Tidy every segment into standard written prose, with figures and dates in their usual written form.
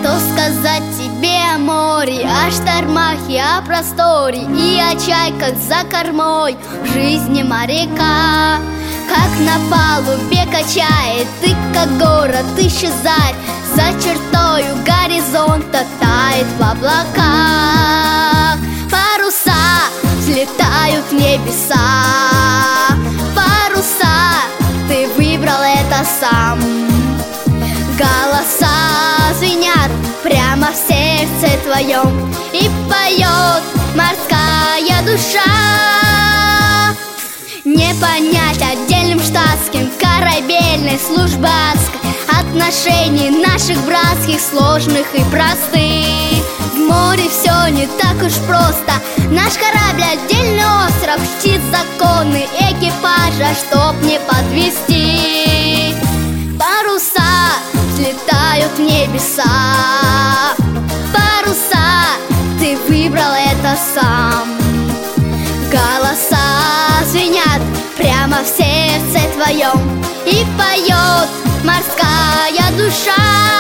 Что сказать тебе о море, о штормах и о просторе, и о чайках за кормой в жизни моряка. Как на палубе качает, и как город исчезает, за чертою горизонта тает в облаках. Паруса взлетают в небеса, паруса, ты выбрал это сам. Голоса звенят прямо в сердце твоем, и поет морская душа. Не понять отдельным штатским, корабельной, службатской, отношений наших братских, сложных и простых. В море все не так уж просто, наш корабль отдельный остров, чтит законы экипажа, чтоб не подвести. Паруса взлетают в небеса, паруса, ты выбрал это сам. Голоса звенят прямо в сердце твоем, и поет морская душа.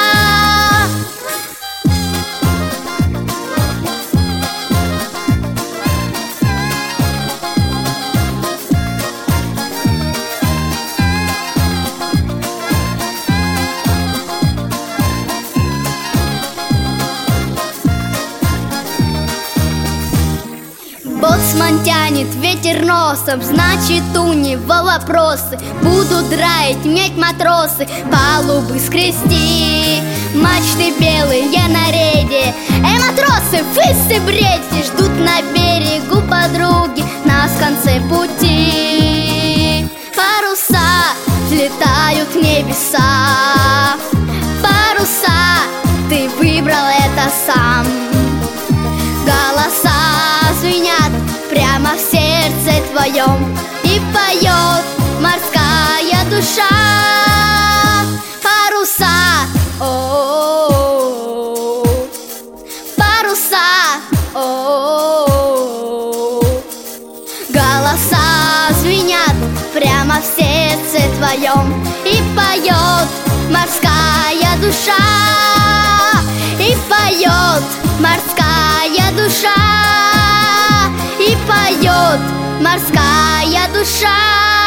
Боцман тянет ветер носом, значит у него вопросы. Будут драить медь матросы, палубы скрести. Мачты белые на рейде, матросы, вы бредите, ждут на берегу подруги нас в конце пути. Паруса взлетают в небеса, паруса, ты выбрал это сам. Голоса звенят прямо в сердце твоем, и поет морская душа. Паруса, о-о-о, паруса, о-о-о. Голоса звенят прямо в сердце твоем, и поет морская душа. И поет морская душа, и поет морская душа.